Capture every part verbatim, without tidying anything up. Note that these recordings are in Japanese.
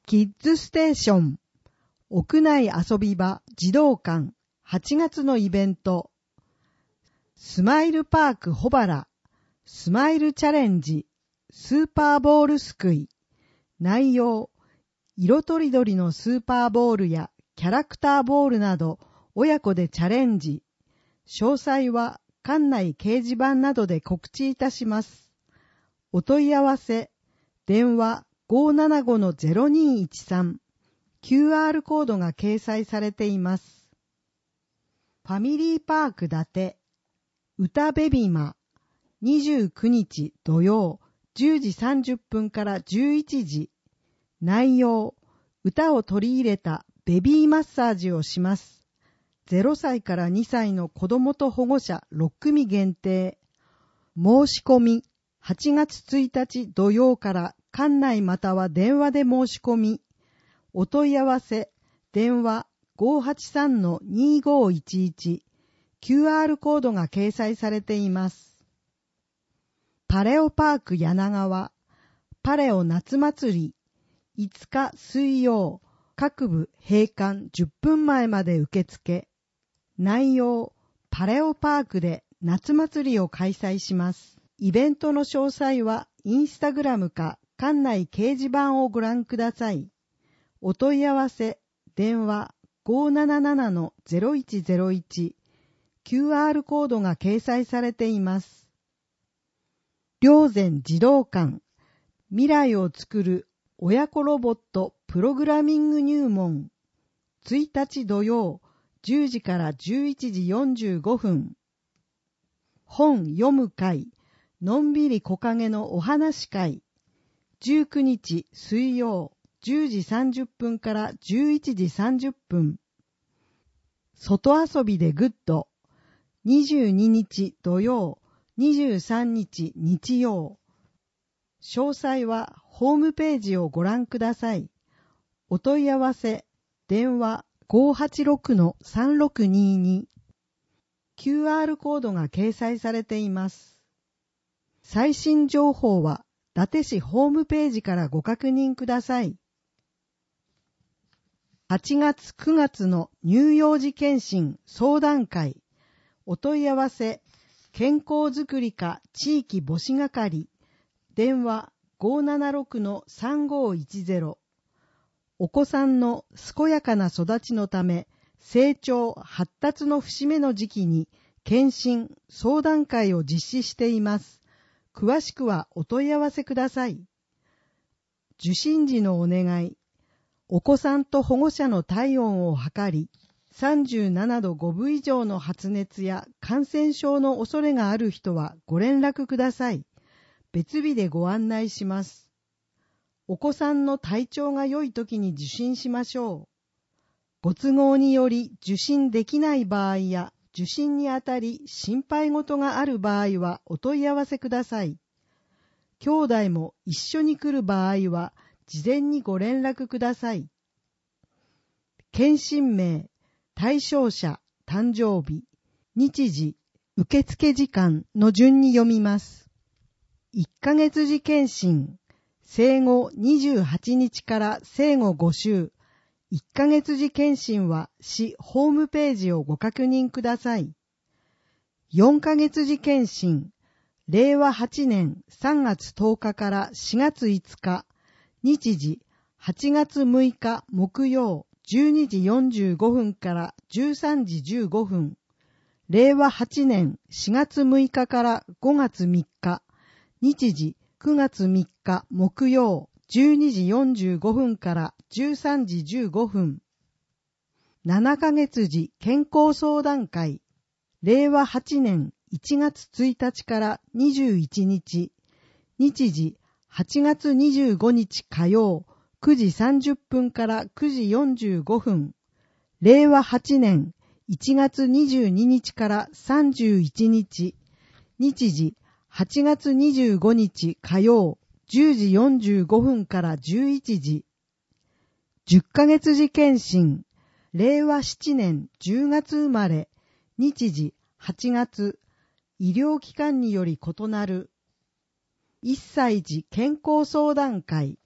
キッズステーション屋内遊び場児童館はちがつのイベントスマイルパークホバラスマイルチャレンジスーパーボールすくい内容色とりどりのスーパーボールやキャラクターボールなど親子でチャレンジ詳細は館内掲示板などで告知いたします。お問い合わせ電話 ごーななごのゼロにーいちさん キューアール コードが掲載されています。ファミリーパーク伊達歌ベビマにじゅうくにち土曜じゅうじさんじゅっぷんからじゅういちじ内容歌を取り入れたベビーマッサージをします。ゼロさいからにさいの子どもと保護者ろっくみ限定申し込みはちがつついたち土曜から館内または電話で申し込みお問い合わせ電話 ごーはちさんのにーごーいちいち キューアール コードが掲載されています。パレオパーク柳川パレオ夏祭りいつか水曜各部閉館じゅっぷんまえまで受付内容パレオパークで夏祭りを開催します。イベントの詳細はインスタグラムか館内掲示板をご覧ください。お問い合わせ電話 ごーなななのゼロいちゼロいち キューアール コードが掲載されています。霊山児童館未来をつくる親子ロボットプログラミング入門ついたち土曜じゅうじからじゅういちじよんじゅうごふん本読む会のんびり木陰のお話会じゅうくにち水曜じゅうじさんじゅっぷんからじゅういちじさんじゅっぷん外遊びでグッドにじゅうににち土曜にじゅうさんにち日曜詳細はホームページをご覧ください。お問い合わせ電話 ごーはちろくのさんろくにーに キューアール コードが掲載されています。最新情報は伊達市ホームページからご確認ください。はちがつくがつの乳幼児健診相談会お問い合わせ健康づくり課地域母子係電話 ごーななろくのさんごーいちゼロ お子さんの健やかな育ちのため成長発達の節目の時期に健診相談会を実施しています。詳しくはお問い合わせください。受診時のお願いお子さんと保護者の体温を測りさんじゅうななどごぶ以上の発熱や感染症の恐れがある人はご連絡ください。別日でご案内します。お子さんの体調が良い時に受診しましょう。ご都合により受診できない場合や受診にあたり心配事がある場合はお問い合わせください。兄弟も一緒に来る場合は事前にご連絡ください。検診名、対象者、誕生日、日時、受付時間の順に読みます。いっかげつ時検診、生後にじゅうはちにちから生後ごしゅう、いっかげつ時検診は市ホームページをご確認ください。よんかげつ時検診、れいわはちねんさんがつとおかからしがついつか、日時はちがつむいか木曜じゅうにじよんじゅうごふんからじゅうさんじじゅうごふん、れいわはちねんしがつむいかからごがつみっか、日時くがつみっか木曜じゅうにじよんじゅうごふんからじゅうさんじじゅうごふん。ななかげつ時健康相談会、れいわはちねんいちがつついたちからにじゅういちにち、日時はちがつにじゅうごにち火曜くじさんじゅっぷんからくじよんじゅうごふん、れいわはちねんいちがつにじゅうににちからさんじゅういちにち、日時はちがつにじゅうごにち火曜じゅうじよんじゅうごふんからじゅういちじ、じゅっかげつ時検診、れいわななねんじゅうがつ生まれ、日時はちがつ、医療機関により異なる。いっさい児健康相談会、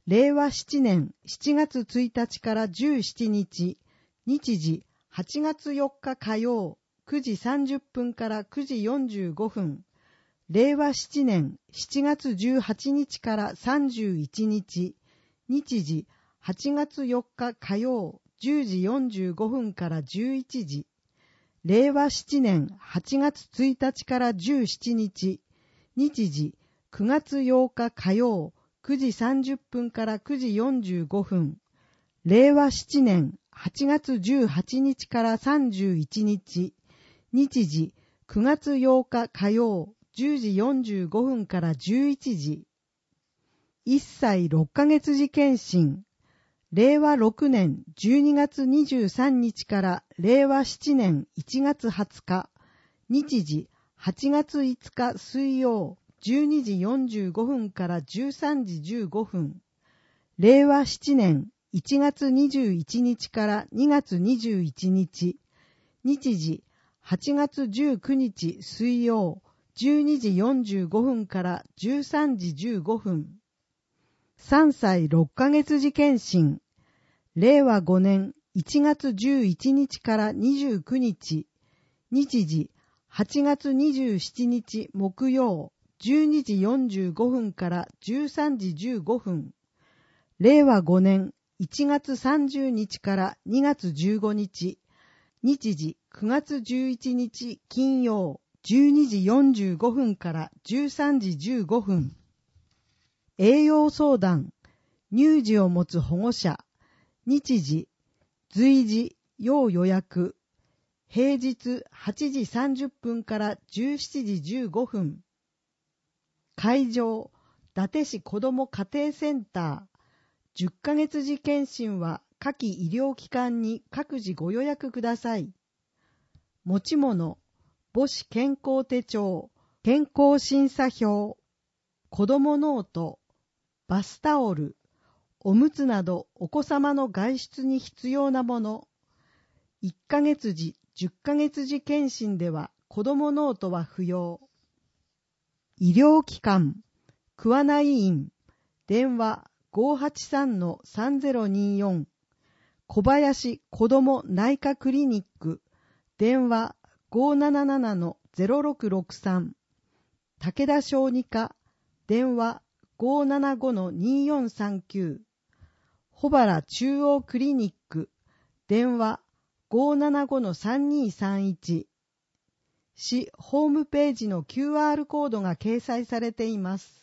れいわしちねんしちがつついたちからじゅうしちにち、日時はちがつよっか火曜、くじさんじゅっぷんからくじよんじゅうごふん、れいわしちねんしちがつじゅうはちにちからさんじゅういちにち、日時はちがつよっか火曜、じゅうじよんじゅうごふんからじゅういちじ、れいわしちねんはちがつついたちからじゅうしちにち、日時くがつようか火曜、くじさんじゅっぷんからくじよんじゅうごふん、れいわしちねんはちがつじゅうはちにちからさんじゅういちにち、日時くがつようか火曜、じゅうじよんじゅうごふんからじゅういちじ。いっさいろっかげつ時検診。れいわろくねんじゅうにがつにじゅうさんにちかられいわしちねんいちがつはつか、日時はちがついつか水曜、じゅうにじよんじゅうごふんからじゅうさんじじゅうごふん。れいわしちねんいちがつにじゅういちにちからにがつにじゅういちにち、日時はちがつじゅうくにち水曜、じゅうにじよんじゅうごふんからじゅうさんじじゅうごふん。さんさいろっかげつ時検診。れいわごねんいちがつじゅういちにちからにじゅうくにち、日時はちがつにじゅうしちにち木曜、じゅうにじよんじゅうごふんからじゅうさんじじゅうごふん。れいわごねんいちがつさんじゅうにちからにがつじゅうごにち、日時くがつじゅういちにち金曜、じゅうにじよんじゅうごふんからじゅうさんじじゅうごふん。栄養相談、乳児を持つ保護者、日時、随時、要予約、平日はちじさんじゅっぷんからじゅうしちじじゅうごふん。会場、伊達市子ども家庭センター。じゅっかげつ時検診は下記医療機関に各自ご予約ください。持ち物、母子健康手帳、健康審査票、子どもノート、バスタオル、おむつなどお子様の外出に必要なもの。いっかげつ時、じゅっかげつ時検診では子どもノートは不要。医療機関、桑名医院、電話 ごーはちさんのさんぜろにーよん、小林子ども内科クリニック、電話 ごーななななのぜろろくろくさん、武田小児科、電話 ごーななごのにーよんさんきゅう、保原中央クリニック、電話 ごーななごのさんにーさんいち、市ホームページの キューアール コードが掲載されています。